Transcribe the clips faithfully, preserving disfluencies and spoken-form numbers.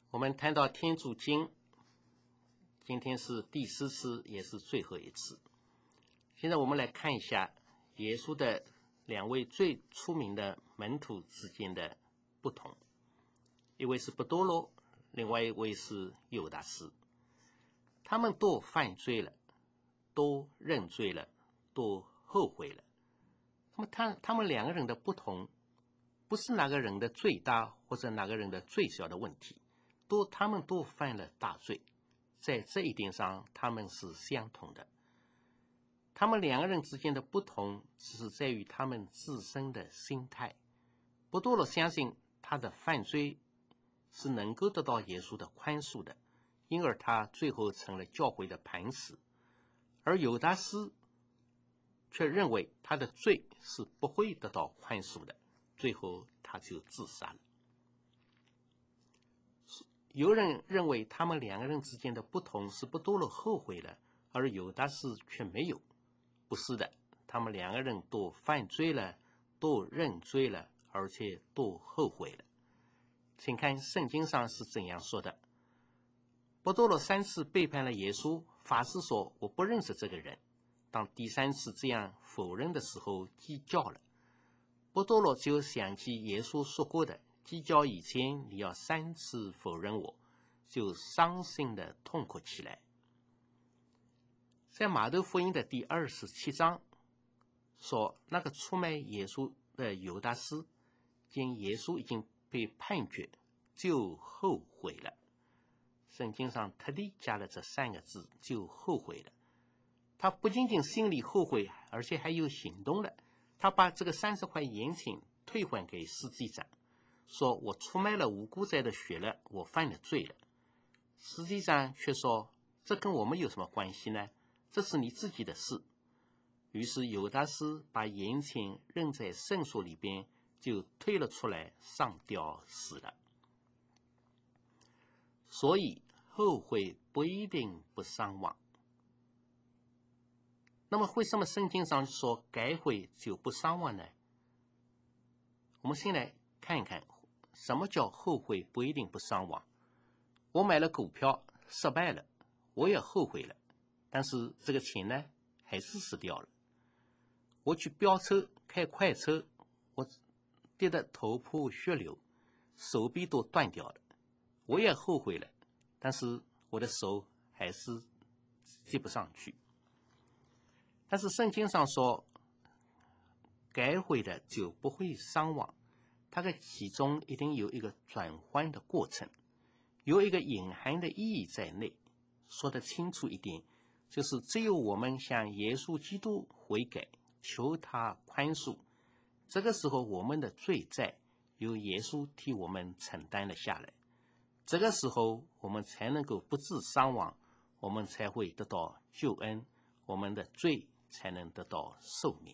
我们谈到天主经，今天是第四次，也是最后一次。现在我们来看一下耶稣的两位最出名的门徒之间的不同，一位是伯多禄，另外一位是犹达斯。他们都犯罪了，都认罪了，都后悔了。那么他他们两个人的不同，不是哪个人的最大或者哪个人的最小的问题，都他们都犯了大罪，在这一点上他们是相同的。他们两个人之间的不同只是在于他们自身的心态。伯多禄相信他的犯罪是能够得到耶稣的宽恕的，因而他最后成了教会的磐石。而犹达斯却认为他的罪是不会得到宽恕的，最后他就自杀了。有人认为他们两个人之间的不同是伯多禄后悔了，而犹达斯却没有。不是的，他们两个人都犯罪了，都认罪了，而且都后悔了。请看圣经上是怎样说的：伯多禄三次背叛了耶稣，发誓说我不认识这个人。当第三次这样否认的时候，鸡叫了。伯多禄就想起耶稣说过的，鸡叫以前你要三次否认我，就伤心的痛哭起来。在马窦福音的第二十七章说，那个出卖耶稣的犹达斯见耶稣已经被判决，就后悔了。圣经上特地加了这三个字，就后悔了。他不仅仅心里后悔，而且还有行动了。他把这个三十块银钱退还给司祭长，说我出卖了无辜者的血了，我犯了罪了。司祭长却说，这跟我们有什么关系呢？这是你自己的事。于是犹达斯把银钱扔在圣所里边，就退了出来，上吊死了。所以后悔不一定不伤亡。那么为什么圣经上说改悔就不伤亡呢？我们先来看一看什么叫后悔不一定不伤亡。我买了股票失败了，我也后悔了，但是这个钱呢还是失掉了。我去飙车开快车，我跌得头破血流，手臂都断掉了，我也后悔了，但是我的手还是接不上去。但是圣经上说改悔的就不会伤亡，它的其中一定有一个转换的过程，有一个隐含的意义在内。说得清楚一点，就是只有我们向耶稣基督悔改，求他宽恕，这个时候我们的罪债由耶稣替我们承担了下来，这个时候我们才能够不致伤亡，我们才会得到救恩，我们的罪才能得到赦免。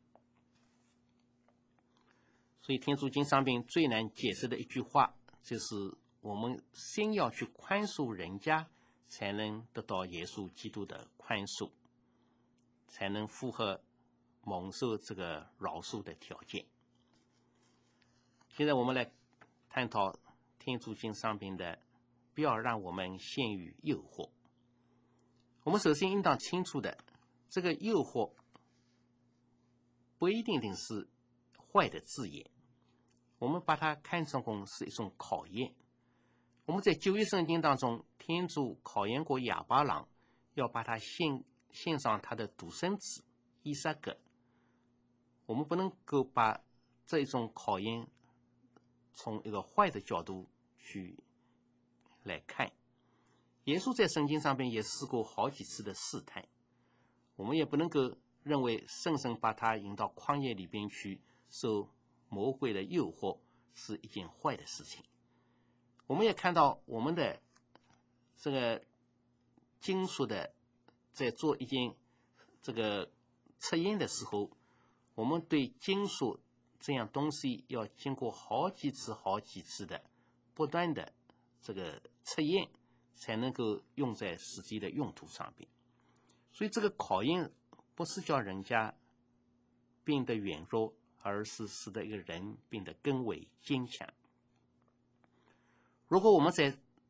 所以天主经上面最难解释的一句话，就是我们先要去宽恕人家，才能得到耶稣基督的宽恕，才能符合蒙受这个饶恕的条件。现在我们来探讨天主经上面的不要让我们陷于诱惑。我们首先应当清楚的，这个诱惑不一定定是坏的字眼，我们把它看成是一种考验。我们在旧约圣经当中，天主考验过亚巴郎，要把他献献上他的独生子以撒格。我们不能够把这种考验从一个坏的角度去来看。耶稣在圣经上面也试过好几次的试探，我们也不能够认为圣神把他引到旷野里边去受魔鬼的诱惑是一件坏的事情。我们也看到我们的这个金属的在做一件这个测验的时候，我们对金属这样东西要经过好几次好几次的不断的这个测验，才能够用在实际的用途上边。所以这个考验不是叫人家变得软弱，而是使得一个人变得更为坚强。如果我们在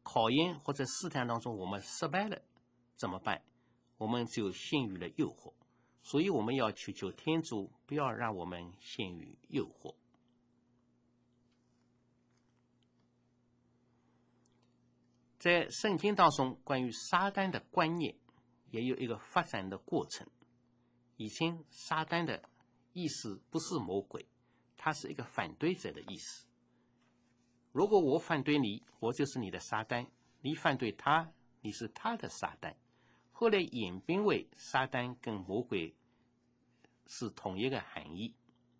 考验或者试探当中我们失败了怎么办？我们就陷于了诱惑，所以我们要求求天主不要让我们陷于诱惑。在圣经当中，关于撒旦的观念也有一个发展的过程。以前撒旦的意思不是魔鬼，它是一个反对者的意思。如果我反对你，我就是你的撒旦；你反对他，你是他的撒旦。后来演变为撒旦跟魔鬼是同一个含义。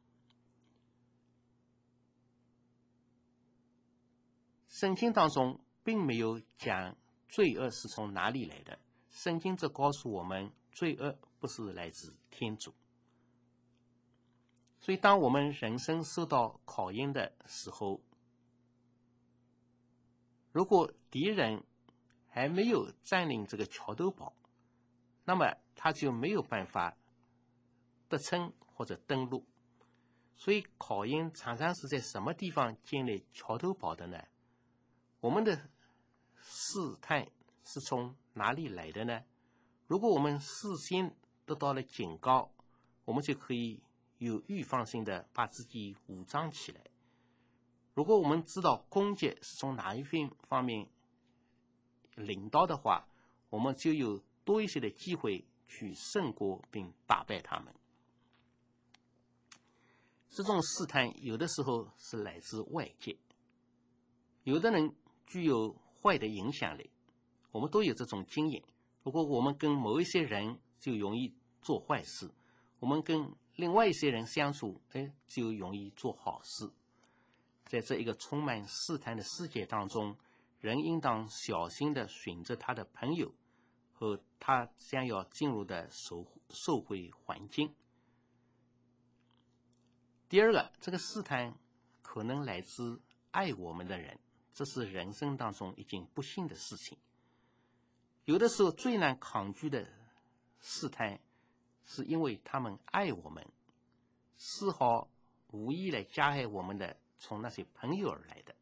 圣经当中并没有讲罪恶是从哪里来的，圣经只告诉我们罪恶不是来自天主。所以当我们人生受到考验的时候，如果敌人还没有占领这个桥头堡，那么他就没有办法得逞或者登陆。所以考验常常是在什么地方建立桥头堡的呢？我们的试探是从哪里来的呢？如果我们事先得到了警告，我们就可以有预防性的把自己武装起来。如果我们知道攻击是从哪一方面领导的话，我们就有多一些的机会去胜过并打败他们。这种试探有的时候是来自外界，有的人具有坏的影响力，我们都有这种经验。如果我们跟某一些人就容易做坏事，我们跟另外一些人相处，哎，就容易做好事。在这一个充满试探的世界当中，人应当小心地选择他的朋友和他将要进入的社社会环境。第二个，这个试探可能来自爱我们的人，这是人生当中一件不幸的事情。有的时候最难抗拒的试探，是因为他们爱我们，丝毫无意来加害我们的，从那些朋友而来的。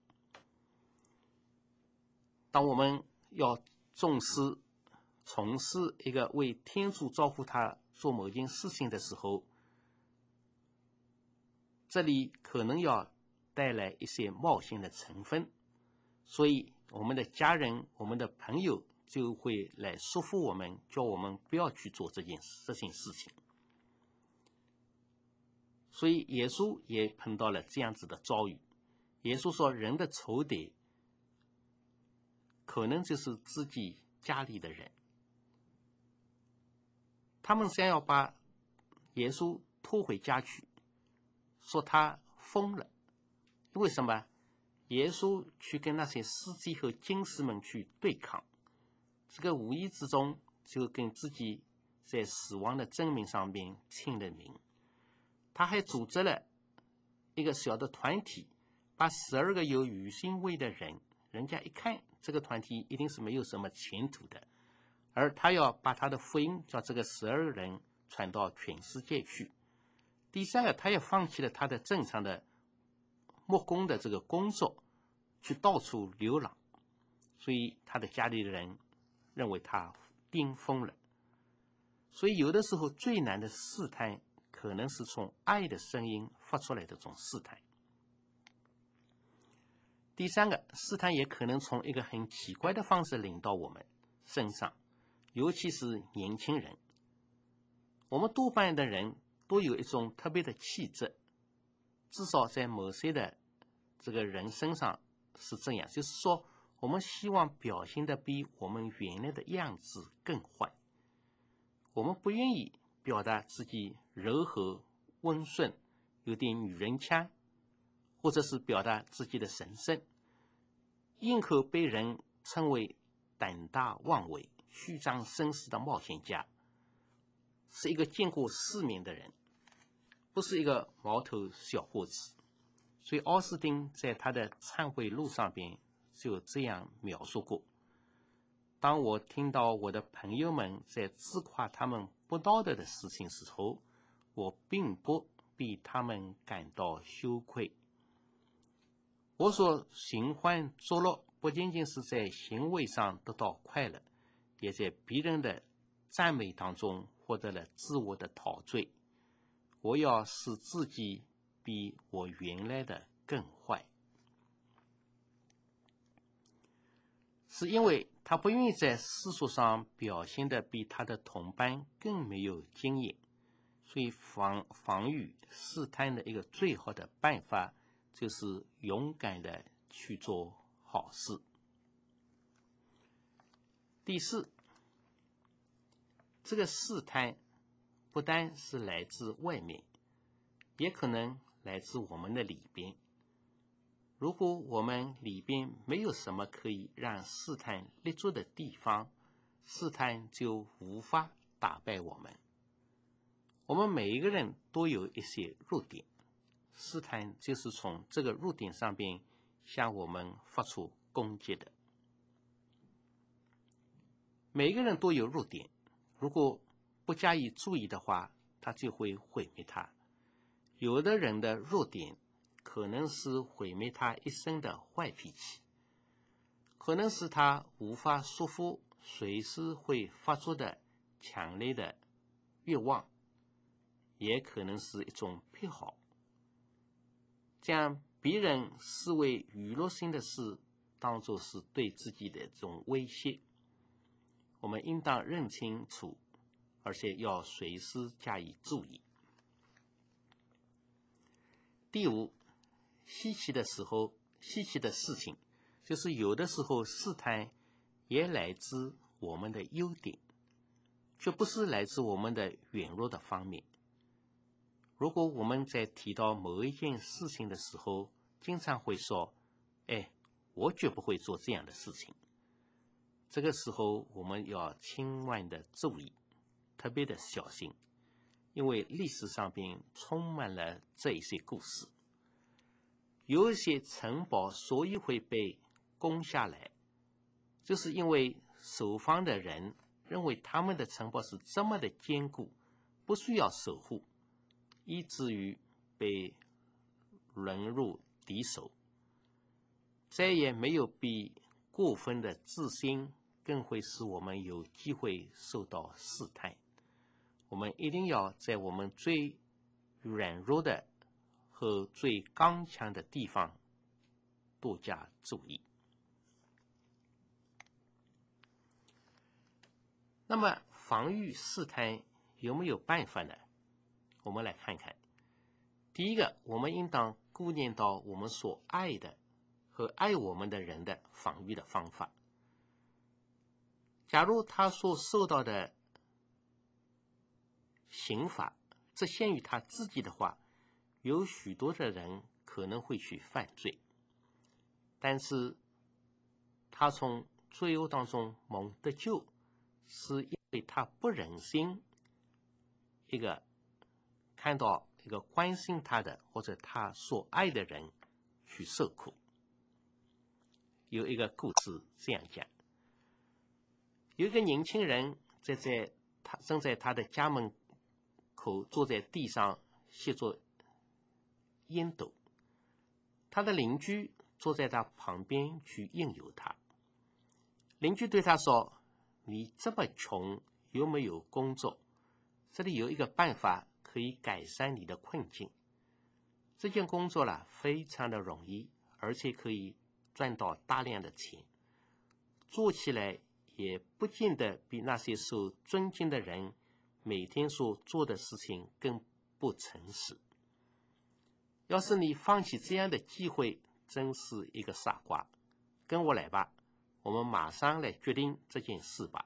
当我们要重视从事一个为天主招呼他做某件事情的时候，这里可能要带来一些冒险的成分，所以我们的家人、我们的朋友就会来说服我们，叫我们不要去做这件这件事情。所以耶稣也碰到了这样子的遭遇。耶稣说，人的仇敌可能就是自己家里的人，他们想要把耶稣拖回家去，说他疯了。为什么？耶稣去跟那些司机和经师们去对抗，这个无意之中就跟自己在死亡的证明上面签了名。他还组织了一个小的团体，把十二个有余心位的人，人家一看这个团体一定是没有什么前途的，而他要把他的福音叫这个十二人传到全世界去。第三个，他也放弃了他的正常的木工的这个工作，去到处流浪，所以他的家里的人认为他癫疯了。所以有的时候最难的试探可能是从爱的声音发出来的这种试探。第三个，试探也可能从一个很奇怪的方式领到我们身上，尤其是年轻人。我们多半的人都有一种特别的气质，至少在某些的这个人身上是这样，就是说我们希望表现得比我们原来的样子更坏。我们不愿意表达自己柔和温顺，有点女人腔，或者是表达自己的神圣，宁可被人称为胆大妄为、虚张声势的冒险家，是一个见过世面的人，不是一个毛头小伙子。所以奥斯汀在他的忏悔录上边就这样描述过，当我听到我的朋友们在自夸他们不道德的事情时候，我并不比他们感到羞愧。我所寻欢作乐不仅仅是在行为上得到快乐，也在别人的赞美当中获得了自我的陶醉。我要使自己比我原来的更坏，是因为他不愿意在世俗上表现的比他的同伴更没有经验，所以防防御试探的一个最好的办法就是勇敢的去做好事。第四，这个试探不单是来自外面，也可能来自我们的里边。如果我们里边没有什么可以让试探立足的地方，试探就无法打败我们。我们每一个人都有一些弱点，试探就是从这个弱点上边向我们发出攻击的。每一个人都有弱点，如果不加以注意的话，他就会毁灭他。有的人的弱点可能是毁灭他一生的坏脾气，可能是他无法束缚随时会发出的强烈的欲望，也可能是一种癖好。将别人视为娱乐性的事当作是对自己的这种威胁，我们应当认清楚，而且要随时加以注意。第五，稀奇的时候，稀奇的事情，就是有的时候试探也来自我们的优点，却不是来自我们的软弱的方面。如果我们在提到某一件事情的时候，经常会说，哎，我绝不会做这样的事情。这个时候我们要千万的注意，特别的小心，因为历史上边充满了这一些故事。有一些城堡所以会被攻下来，就是因为守方的人认为他们的城堡是这么的坚固，不需要守护，以至于被沦入敌手。再也没有比过分的自信更会使我们有机会受到试探。我们一定要在我们最软弱的和最刚强的地方多加注意。那么防御试探有没有办法呢？我们来看看。第一个，我们应当顾念到我们所爱的和爱我们的人的防御的方法。假如他所受到的刑罚只限于他自己的话，有许多的人可能会去犯罪，但是他从罪恶当中蒙得救，是因为他不忍心一个看到一个关心他的或者他所爱的人去受苦。有一个故事这样讲，有一个年轻人在在他正在他的家门口坐在地上吸着烟斗，他的邻居坐在他旁边去应由他。邻居对他说，你这么穷又没有工作，这里有一个办法可以改善你的困境。这件工作啦非常的容易，而且可以赚到大量的钱，做起来也不见得比那些受尊敬的人每天所做的事情更不诚实。要是你放弃这样的机会，真是一个傻瓜。跟我来吧，我们马上来决定这件事吧。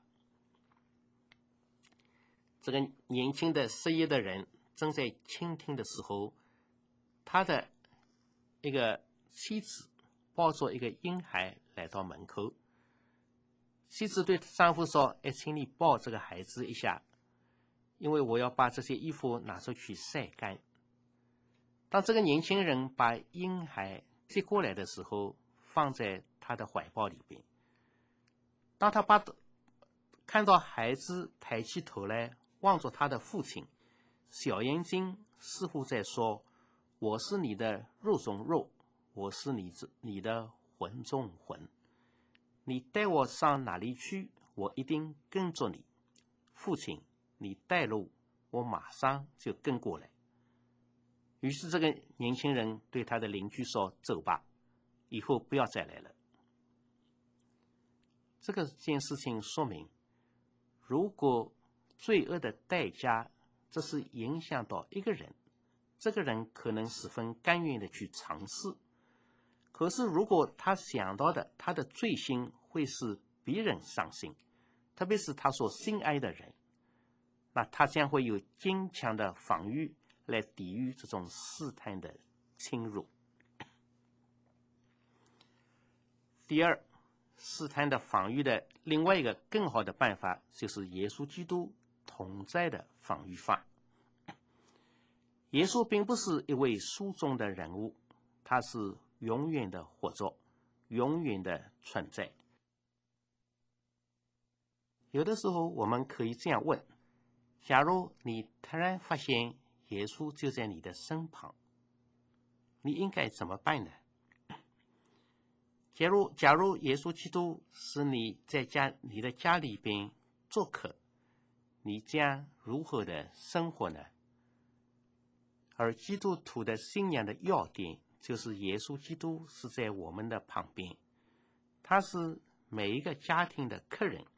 这个年轻的失业的人正在倾听的时候，他的一个妻子抱着一个婴孩来到门口。妻子对丈夫说，哎，请你抱这个孩子一下，因为我要把这些衣服拿出去晒干。当这个年轻人把婴孩接过来的时候，放在他的怀抱里边。当他把看到孩子抬起头来望着他的父亲，小眼睛似乎在说，我是你的肉中肉，我是你你的魂中魂。 你带我上哪里去，我一定跟着你。父亲，你带路，我马上就跟过来。于是这个年轻人对他的邻居说：走吧，以后不要再来了。这个件事情说明，如果罪恶的代价这是影响到一个人，这个人可能十分甘愿的去尝试。可是如果他想到的他的罪行会使别人伤心，特别是他所心爱的人，那他将会有坚强的防御来抵御这种试探的侵入。第二，试探的防御的另外一个更好的办法，就是耶稣基督同在的防御法。耶稣并不是一位书中的人物，他是永远的活着，永远的存在。有的时候我们可以这样问，假如你突然发现耶稣就在你的身旁，你应该怎么办呢？假如假如耶稣基督是你在家你的家里边做客，你将如何的生活呢？而基督徒的信仰的要点就是耶稣基督是在我们的旁边，他是每一个家庭的客人，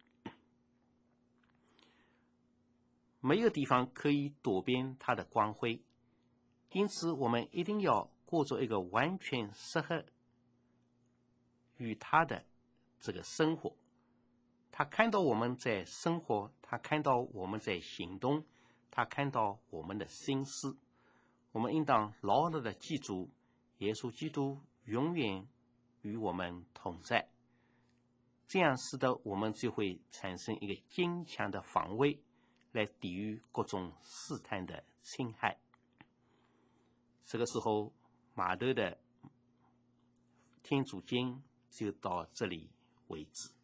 没有地方可以躲避他的光辉，因此我们一定要过着一个完全适合与他的这个生活。他看到我们在生活，他看到我们在行动，他看到我们的心思，我们应当牢牢的记住，耶稣基督永远与我们同在，这样使得我们就会产生一个坚强的防卫，来抵御各种试探的侵害。这个时候，马窦的天主经就到这里为止。